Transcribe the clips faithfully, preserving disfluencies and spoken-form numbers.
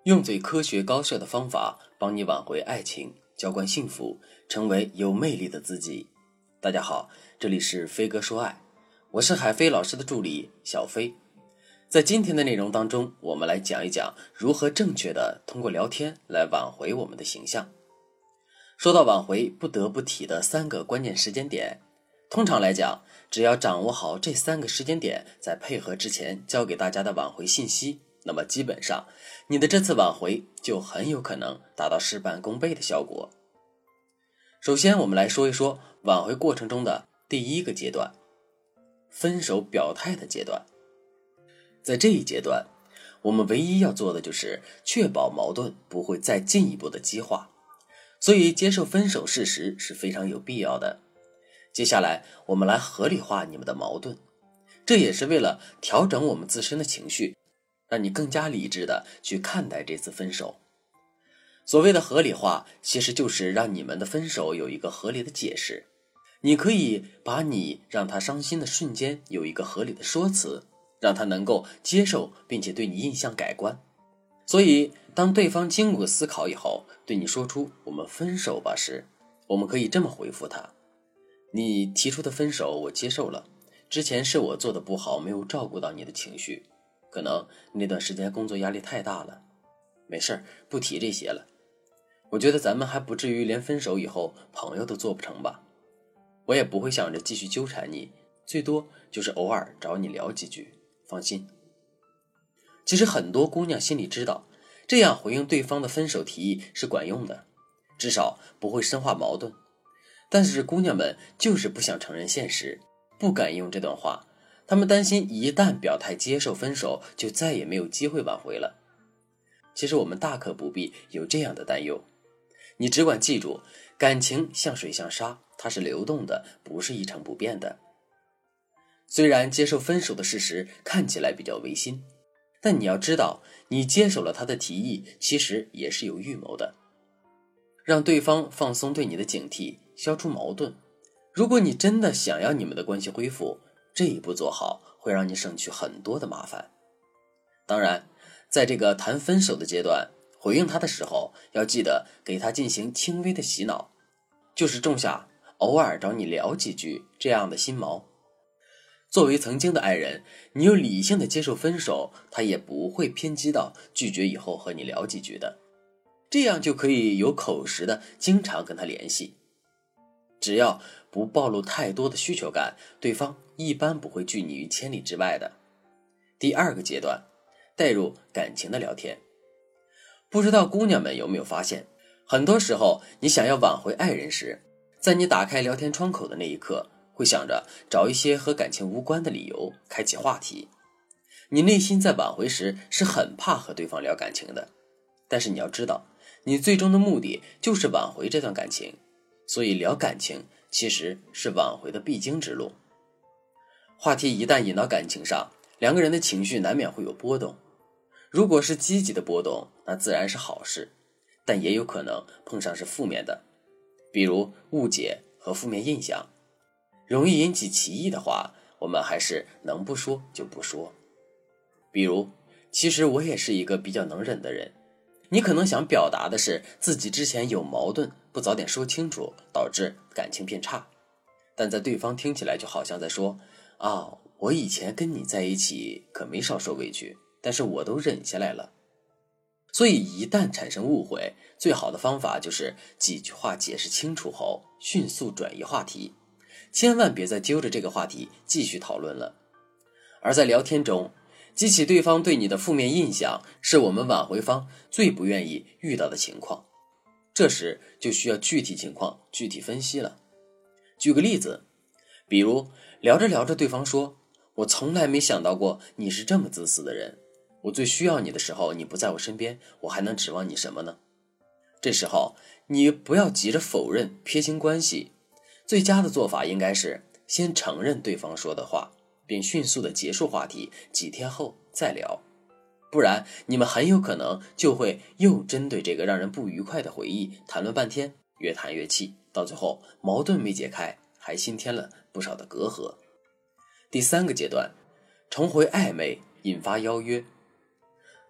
用最科学高效的方法帮你挽回爱情，浇灌幸福，成为有魅力的自己。大家好，这里是飞哥说爱，我是海飞老师的助理小飞。在今天的内容当中，我们来讲一讲如何正确的通过聊天来挽回我们的形象。说到挽回，不得不提的三个关键时间点，通常来讲，只要掌握好这三个时间点，在配合之前教给大家的挽回信息，那么基本上你的这次挽回就很有可能达到事半功倍的效果。首先我们来说一说挽回过程中的第一个阶段，分手表态的阶段。在这一阶段，我们唯一要做的就是确保矛盾不会再进一步的激化，所以接受分手事实是非常有必要的。接下来我们来合理化你们的矛盾，这也是为了调整我们自身的情绪，让你更加理智的去看待这次分手。所谓的合理化，其实就是让你们的分手有一个合理的解释。你可以把你让他伤心的瞬间有一个合理的说辞，让他能够接受并且对你印象改观。所以当对方经过思考以后对你说出我们分手吧时，我们可以这么回复他：你提出的分手我接受了，之前是我做的不好，没有照顾到你的情绪，可能那段时间工作压力太大了，没事，不提这些了。我觉得咱们还不至于连分手以后朋友都做不成吧。我也不会想着继续纠缠你，最多就是偶尔找你聊几句，放心。其实很多姑娘心里知道，这样回应对方的分手提议是管用的，至少不会深化矛盾。但是姑娘们就是不想承认现实，不敢用这段话，她们担心一旦表态接受分手，就再也没有机会挽回了。其实我们大可不必有这样的担忧，你只管记住，感情像水像沙，它是流动的，不是一成不变的。虽然接受分手的事实看起来比较违心，但你要知道，你接手了他的提议，其实也是有预谋的，让对方放松对你的警惕，消除矛盾。如果你真的想要你们的关系恢复，这一步做好，会让你省去很多的麻烦。当然，在这个谈分手的阶段，回应他的时候，要记得给他进行轻微的洗脑，就是种下偶尔找你聊几句这样的心锚。作为曾经的爱人，你有理性的接受分手，他也不会偏激到拒绝以后和你聊几句的，这样就可以有口实的经常跟他联系。只要不暴露太多的需求感，对方一般不会拒你于千里之外的。第二个阶段，带入感情的聊天。不知道姑娘们有没有发现，很多时候你想要挽回爱人时，在你打开聊天窗口的那一刻，会想着找一些和感情无关的理由开启话题。你内心在挽回时是很怕和对方聊感情的，但是你要知道，你最终的目的就是挽回这段感情，所以聊感情其实是挽回的必经之路。话题一旦引到感情上，两个人的情绪难免会有波动。如果是积极的波动，那自然是好事，但也有可能碰上是负面的，比如误解和负面印象。容易引起歧义的话，我们还是能不说就不说。比如，其实我也是一个比较能忍的人，你可能想表达的是自己之前有矛盾，不早点说清楚，导致感情变差，但在对方听起来就好像在说，啊，我以前跟你在一起可没少受委屈，但是我都忍下来了。所以一旦产生误会，最好的方法就是几句话解释清楚后，迅速转移话题，千万别再揪着这个话题继续讨论了。而在聊天中，激起对方对你的负面印象，是我们挽回方最不愿意遇到的情况。这时就需要具体情况具体分析了。举个例子，比如聊着聊着对方说，我从来没想到过你是这么自私的人，我最需要你的时候你不在我身边，我还能指望你什么呢？这时候你不要急着否认撇清关系，最佳的做法应该是先承认对方说的话，并迅速的结束话题，几天后再聊。不然你们很有可能就会又针对这个让人不愉快的回忆谈论半天，越谈越气，到最后矛盾没解开，还新添了不少的隔阂。第三个阶段，重回暧昧，引发邀约。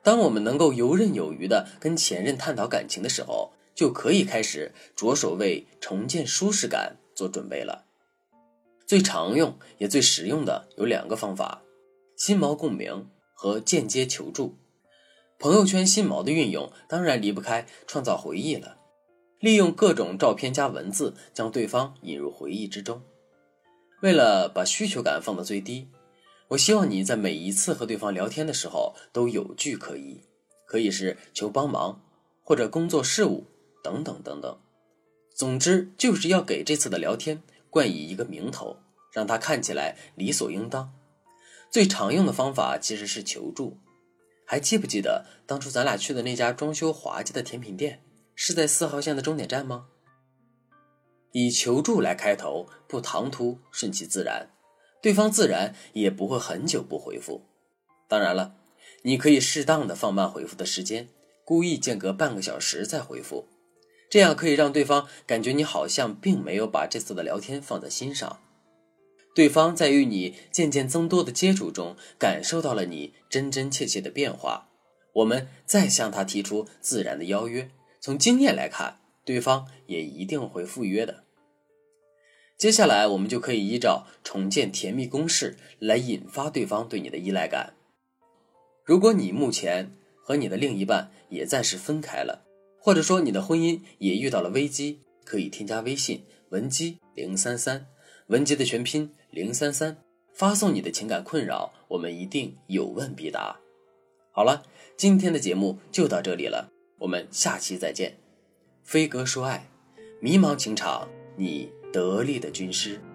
当我们能够游刃有余地跟前任探讨感情的时候，就可以开始着手为重建舒适感做准备了。最常用也最实用的有两个方法：心锚共鸣和间接求助。朋友圈心锚的运用当然离不开创造回忆了，利用各种照片加文字将对方引入回忆之中。为了把需求感放到最低，我希望你在每一次和对方聊天的时候都有据可依，可以是求帮忙或者工作事务等等等等。总之就是要给这次的聊天冠以一个名头，让它看起来理所应当。最常用的方法其实是求助。还记不记得当初咱俩去的那家装修滑稽的甜品店，是在四号线的终点站吗？以求助来开头，不唐突，顺其自然，对方自然也不会很久不回复。当然了，你可以适当的放慢回复的时间，故意间隔半个小时再回复，这样可以让对方感觉你好像并没有把这次的聊天放在心上。对方在与你渐渐增多的接触中感受到了你真真切切的变化，我们再向他提出自然的邀约，从经验来看，对方也一定会赴约的。接下来我们就可以依照重建甜蜜公式来引发对方对你的依赖感。如果你目前和你的另一半也暂时分开了，或者说你的婚姻也遇到了危机，可以添加微信文姬零三三，文姬的全拼零三三，发送你的情感困扰，我们一定有问必答。好了，今天的节目就到这里了，我们下期再见。飞哥说爱，迷茫情场，你得力的军师。